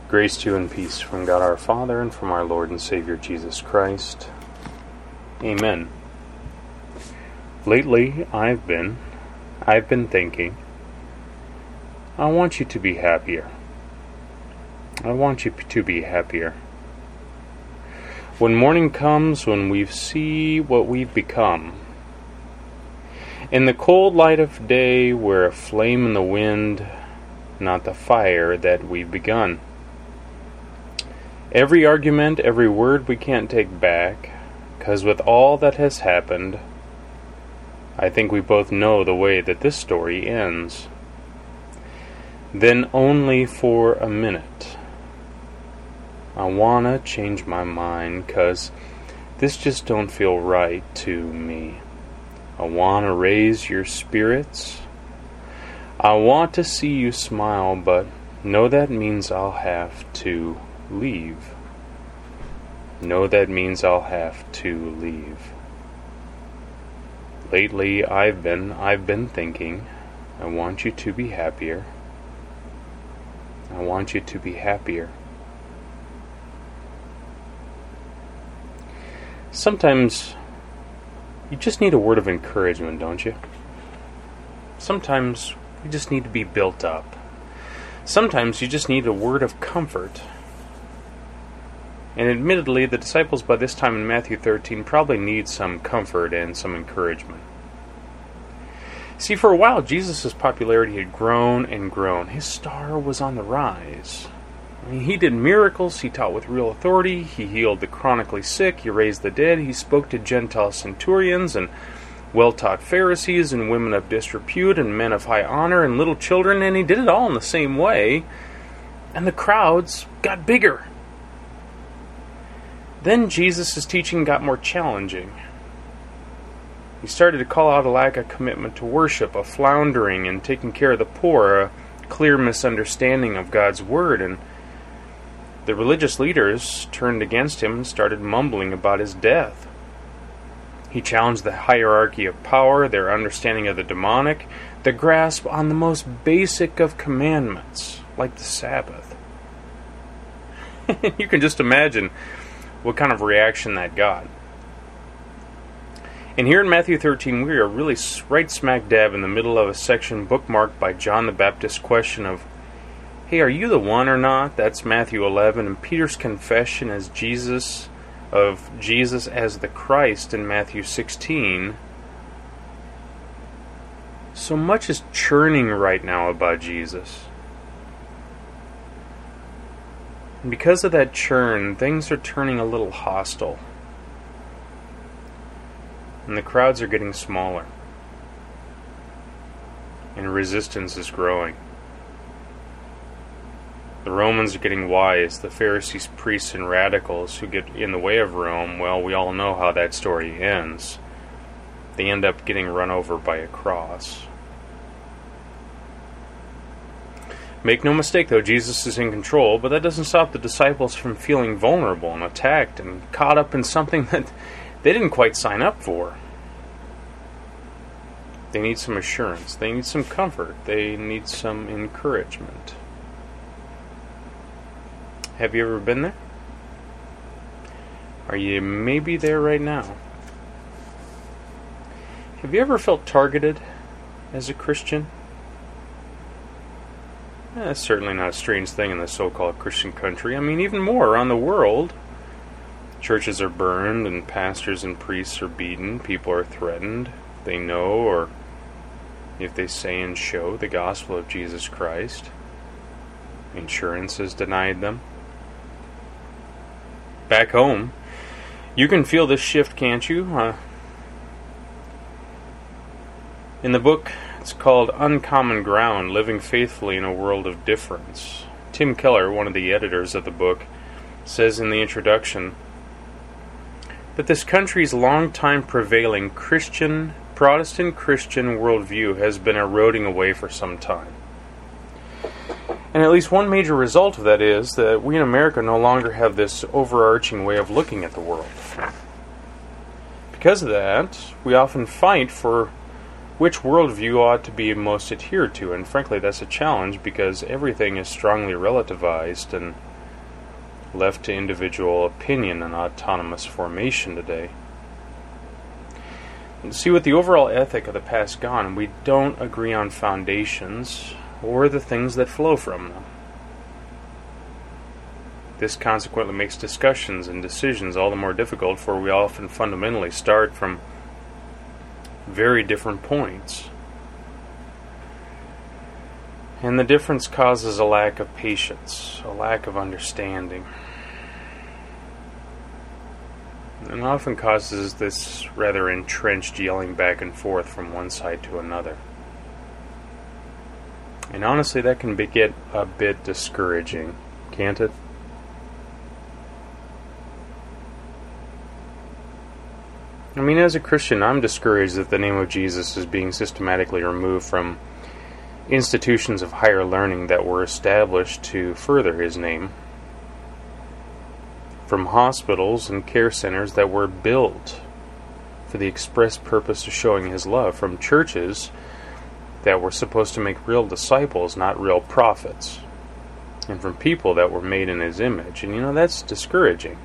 Grace to you and peace from God our Father and from our Lord and Savior Jesus Christ. Amen. Lately, I've been thinking, I want you to be happier. I want you to be happier. When morning comes, when we see what we've become, in the cold light of day, we're a flame in the wind, not the fire that we've begun. Every argument, every word we can't take back, 'cause with all that has happened, I think we both know the way that this story ends. Then only for a minute, I wanna change my mind, 'cause this just don't feel right to me. I wanna raise your spirits. I want to see you smile, but know that means I'll have to leave. Know that means I'll have to leave. Lately, I've been thinking, I want you to be happier. I want you to be happier. Sometimes you just need a word of encouragement, don't you? Sometimes you just need to be built up. Sometimes you just need a word of comfort. And admittedly, the disciples by this time in Matthew 13 probably need some comfort and some encouragement. See, for a while, Jesus' popularity had grown and grown. His star was on the rise. I mean, he did miracles, he taught with real authority, he healed the chronically sick, he raised the dead, he spoke to Gentile centurions and well-taught Pharisees and women of disrepute and men of high honor and little children, and he did it all in the same way, and the crowds got bigger. Then Jesus' teaching got more challenging. He started to call out a lack of commitment to worship, a floundering in taking care of the poor, a clear misunderstanding of God's word, and the religious leaders turned against him and started mumbling about his death. He challenged the hierarchy of power, their understanding of the demonic, the grasp on the most basic of commandments, like the Sabbath. You can just imagine what kind of reaction that got. And here in Matthew 13, we are really right smack dab in the middle of a section bookmarked by John the Baptist's question of, hey, are you the one or not? That's Matthew 11, and Peter's confession as Jesus as the Christ in Matthew 16. So much is churning right now about Jesus. And because of that churn, things are turning a little hostile. And the crowds are getting smaller. And resistance is growing. The Romans are getting wise. The Pharisees, priests, and radicals who get in the way of Rome, well, we all know how that story ends. They end up getting run over by a cross. Make no mistake, though, Jesus is in control, but that doesn't stop the disciples from feeling vulnerable and attacked and caught up in something that they didn't quite sign up for. They need some assurance. They need some comfort. They need some encouragement. Have you ever been there? Are you maybe there right now? Have you ever felt targeted as a Christian? That's certainly not a strange thing in the so-called Christian country. I mean, even more around the world. Churches are burned and pastors and priests are beaten. People are threatened. They know, or if they say and show the gospel of Jesus Christ. Insurance is denied them. Back home, you can feel this shift, can't you? In the book, it's called Uncommon Ground, Living Faithfully in a World of Difference. Tim Keller, one of the editors of the book, says in the introduction that this country's long-time prevailing Protestant Christian worldview has been eroding away for some time. And at least one major result of that is that we in America no longer have this overarching way of looking at the world. Because of that, we often fight for which worldview ought to be most adhered to, and frankly that's a challenge because everything is strongly relativized and left to individual opinion and autonomous formation today. See, with the overall ethic of the past gone, we don't agree on foundations or the things that flow from them. This consequently makes discussions and decisions all the more difficult, for we often fundamentally start from very different points. And the difference causes a lack of patience, a lack of understanding. And often causes this rather entrenched yelling back and forth from one side to another. And honestly, that can get a bit discouraging, can't it? I mean, as a Christian, I'm discouraged that the name of Jesus is being systematically removed from institutions of higher learning that were established to further his name, from hospitals and care centers that were built for the express purpose of showing his love, from churches that were supposed to make real disciples, not real prophets, and from people that were made in his image. And that's discouraging.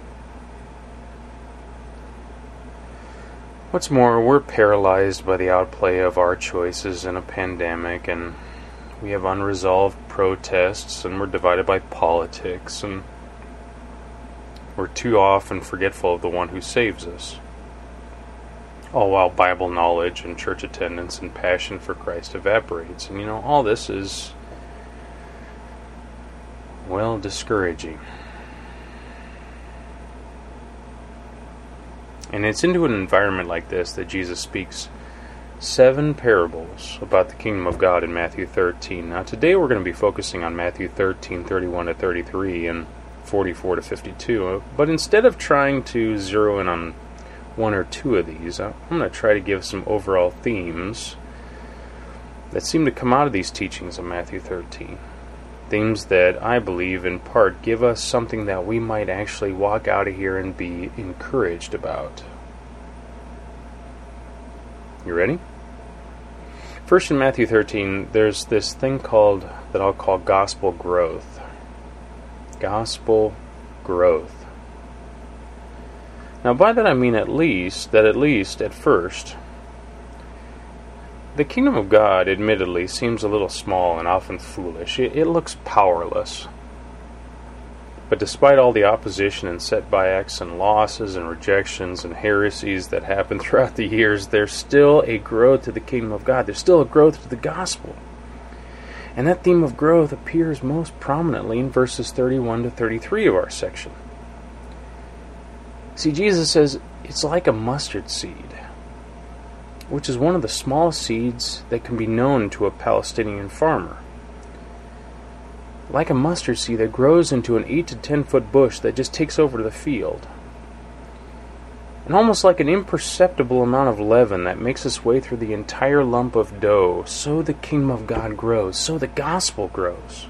What's more, we're paralyzed by the outplay of our choices in a pandemic, and we have unresolved protests, and we're divided by politics, and we're too often forgetful of the one who saves us, all while Bible knowledge and church attendance and passion for Christ evaporates. And all this is, well, discouraging. And it's into an environment like this that Jesus speaks 7 parables about the kingdom of God in Matthew 13. Now today we're going to be focusing on Matthew 13, 31 to 33 and 44 to 52. But instead of trying to zero in on one or two of these, I'm going to try to give some overall themes that seem to come out of these teachings of Matthew 13. Themes that I believe in part give us something that we might actually walk out of here and be encouraged about. You ready? First, in Matthew 13, there's this thing that I'll call gospel growth. Gospel growth. Now, by that I mean at least at first, the kingdom of God, admittedly, seems a little small and often foolish. It looks powerless. But despite all the opposition and setbacks and losses and rejections and heresies that happen throughout the years, there's still a growth to the kingdom of God. There's still a growth to the gospel. And that theme of growth appears most prominently in verses 31 to 33 of our section. See, Jesus says it's like a mustard seed, which is one of the smallest seeds that can be known to a Palestinian farmer. Like a mustard seed that grows into an 8 to 10 foot bush that just takes over the field. And almost like an imperceptible amount of leaven that makes its way through the entire lump of dough, so the kingdom of God grows, so the gospel grows.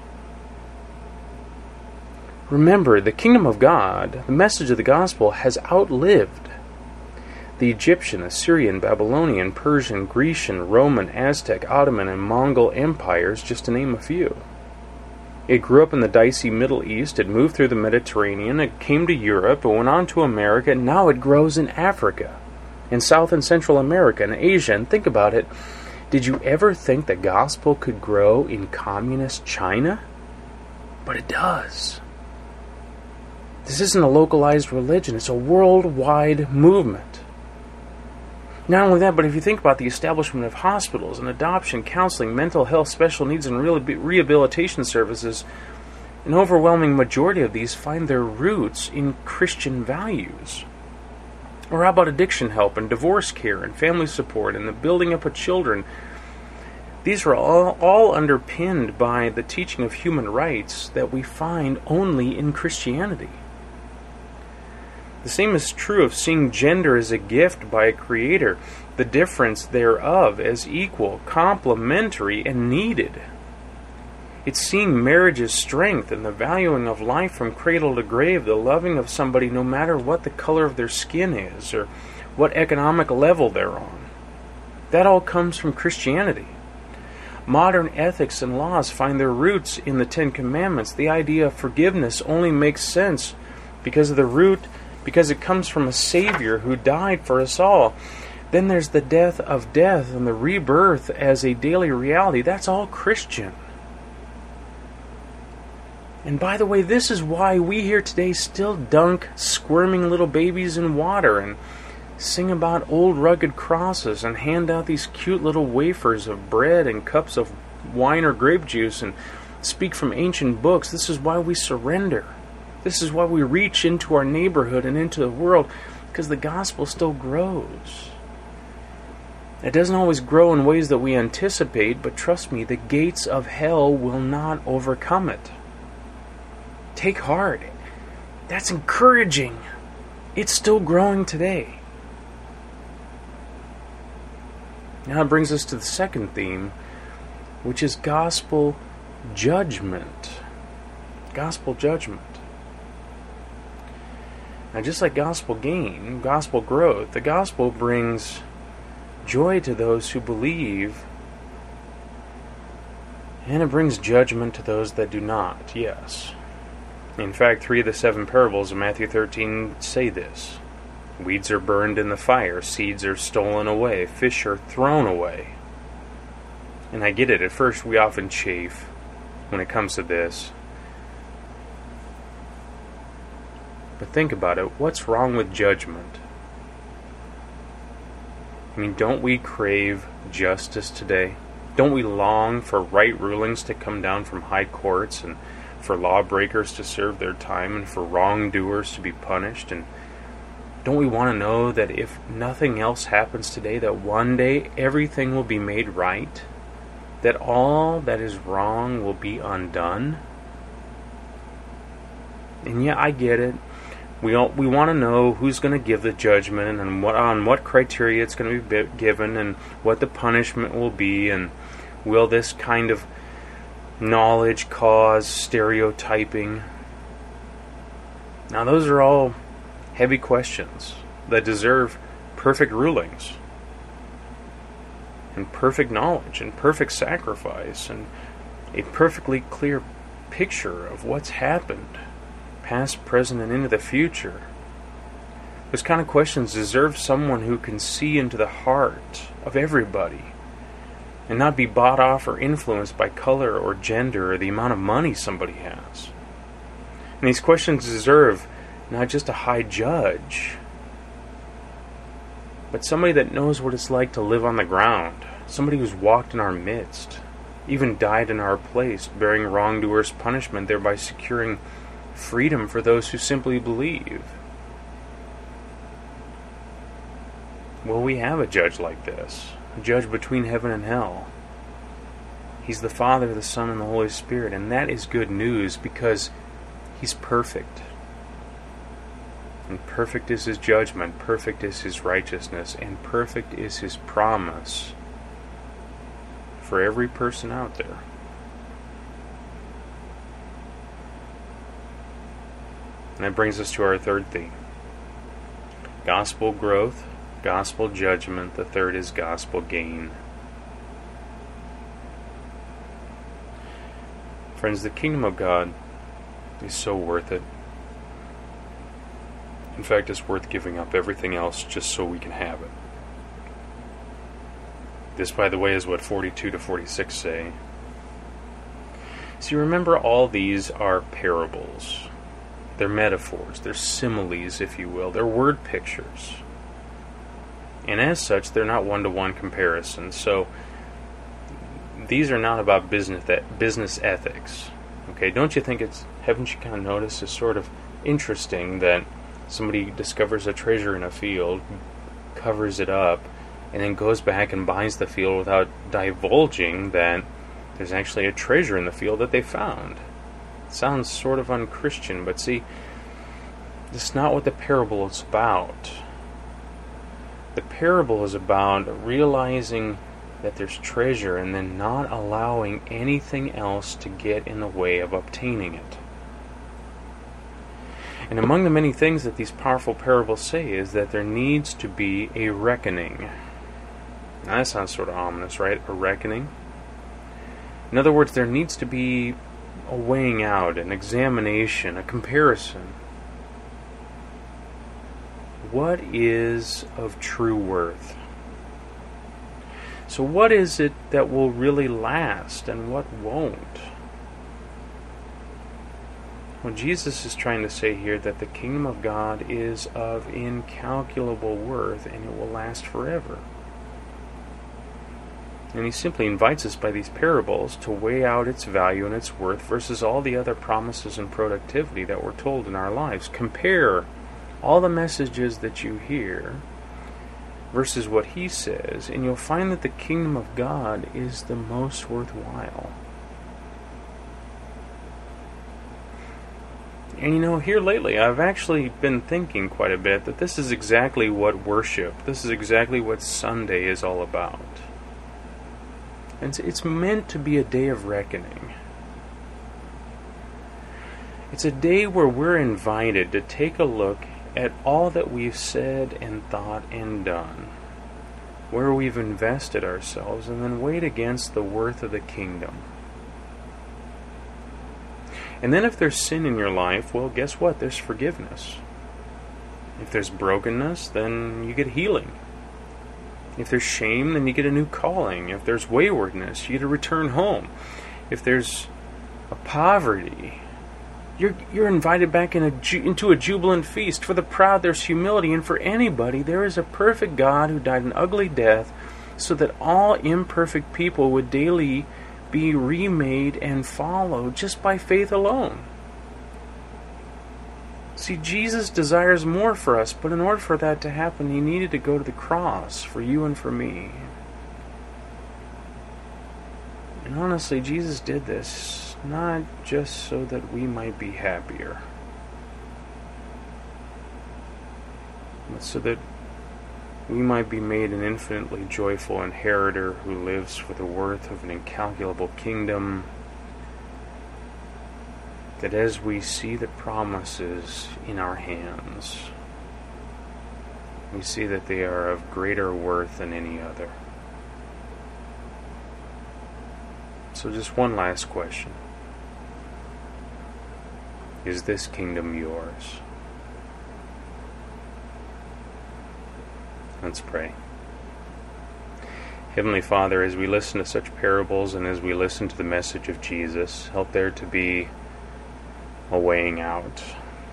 Remember, the kingdom of God, the message of the gospel, has outlived the Egyptian, Assyrian, Babylonian, Persian, Grecian, Roman, Aztec, Ottoman, and Mongol empires, just to name a few. It grew up in the dicey Middle East, it moved through the Mediterranean, it came to Europe, it went on to America, and now it grows in Africa, in South and Central America, and Asia. And think about it, did you ever think the gospel could grow in communist China? But it does. This isn't a localized religion, it's a worldwide movement. Not only that, but if you think about the establishment of hospitals and adoption, counseling, mental health, special needs, and rehabilitation services, an overwhelming majority of these find their roots in Christian values. Or how about addiction help and divorce care and family support and the building up of children? These are all underpinned by the teaching of human rights that we find only in Christianity. The same is true of seeing gender as a gift by a creator, the difference thereof as equal, complementary, and needed. It's seeing marriage as strength and the valuing of life from cradle to grave, the loving of somebody no matter what the color of their skin is or what economic level they're on. That all comes from Christianity. Modern ethics and laws find their roots in the Ten Commandments. The idea of forgiveness only makes sense because of the root, because it comes from a Savior who died for us all. Then there's the death of death and the rebirth as a daily reality. That's all Christian. And by the way, this is why we here today still dunk squirming little babies in water and sing about old rugged crosses and hand out these cute little wafers of bread and cups of wine or grape juice and speak from ancient books. This is why we surrender. This is why we reach into our neighborhood and into the world, because the gospel still grows. It doesn't always grow in ways that we anticipate, but trust me, the gates of hell will not overcome it. Take heart. That's encouraging. It's still growing today. Now it brings us to the second theme, which is gospel judgment. Gospel judgment. Now just like gospel gain, gospel growth, the gospel brings joy to those who believe, and it brings judgment to those that do not, yes. In fact, 3 of the 7 parables of Matthew 13 say this. Weeds are burned in the fire, seeds are stolen away, fish are thrown away. And I get it, at first we often chafe when it comes to this. But think about it, what's wrong with judgment? I mean, don't we crave justice today? Don't we long for right rulings to come down from high courts, and for lawbreakers to serve their time, and for wrongdoers to be punished? And don't we want to know that if nothing else happens today, that one day everything will be made right? That all that is wrong will be undone? And yeah, I get it. We want to know who's going to give the judgment, and on what criteria it's going to be given, and what the punishment will be, and will this kind of knowledge cause stereotyping? Now those are all heavy questions that deserve perfect rulings, and perfect knowledge, and perfect sacrifice, and a perfectly clear picture of what's happened, past, present, and into the future. Those kind of questions deserve someone who can see into the heart of everybody and not be bought off or influenced by color or gender or the amount of money somebody has. And these questions deserve not just a high judge, but somebody that knows what it's like to live on the ground, somebody who's walked in our midst, even died in our place, bearing wrongdoers' punishment, thereby securing freedom for those who simply believe. Well, we have a judge like this, a judge between heaven and hell. He's the Father, the Son, and the Holy Spirit, and that is good news because He's perfect. And perfect is His judgment, perfect is His righteousness, and perfect is His promise for every person out there. And that brings us to our third theme. Gospel growth, gospel judgment. The third is gospel gain. Friends, the kingdom of God is so worth it. In fact, it's worth giving up everything else just so we can have it. This, by the way, is what 42 to 46 say. See, remember, all these are parables. They're metaphors, they're similes, if you will. They're word pictures. And as such, they're not one-to-one comparisons. So, these are not about business ethics. Okay, don't you think haven't you kind of noticed it's sort of interesting that somebody discovers a treasure in a field, covers it up, and then goes back and buys the field without divulging that there's actually a treasure in the field that they found? Sounds sort of unchristian, but see, that's not what the parable is about. The parable is about realizing that there's treasure and then not allowing anything else to get in the way of obtaining it. And among the many things that these powerful parables say is that there needs to be a reckoning. Now that sounds sort of ominous, right? A reckoning? In other words, there needs to be a weighing out, an examination, a comparison. what is of true worth. So what is it that will really last and what won't? Well, Jesus is trying to say here that the kingdom of God is of incalculable worth and it will last forever. And he simply invites us by these parables to weigh out its value and its worth versus all the other promises and productivity that we're told in our lives. Compare all the messages that you hear versus what he says, and you'll find that the kingdom of God is the most worthwhile. And here lately, I've actually been thinking quite a bit that this is exactly what worship, this is exactly what Sunday is all about. And it's meant to be a day of reckoning. It's a day where we're invited to take a look at all that we've said and thought and done, where we've invested ourselves, and then weigh it against the worth of the kingdom. And then if there's sin in your life, well, guess what? There's forgiveness. If there's brokenness, then you get healing. If there's shame, then you get a new calling. If there's waywardness, you get a return home. If there's a poverty, you're invited back into a jubilant feast. For the proud, there's humility, and for anybody, there is a perfect God who died an ugly death so that all imperfect people would daily be remade and followed just by faith alone. See, Jesus desires more for us, but in order for that to happen, he needed to go to the cross for you and for me. And honestly, Jesus did this not just so that we might be happier, but so that we might be made an infinitely joyful inheritor who lives for the worth of an incalculable kingdom, that as we see the promises in our hands, we see that they are of greater worth than any other. So just one last question. Is this kingdom yours? Let's pray. Heavenly Father, as we listen to such parables and as we listen to the message of Jesus, help there to be a weighing out.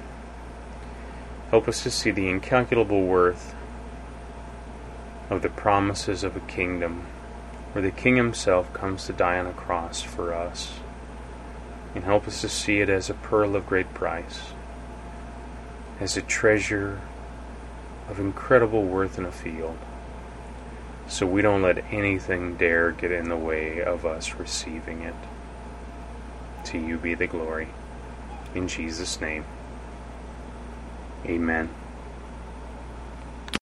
Help us to see the incalculable worth of the promises of a kingdom where the King himself comes to die on a cross for us. And help us to see it as a pearl of great price, as a treasure of incredible worth in a field, so we don't let anything dare get in the way of us receiving it. To you be the glory. In Jesus' name, amen.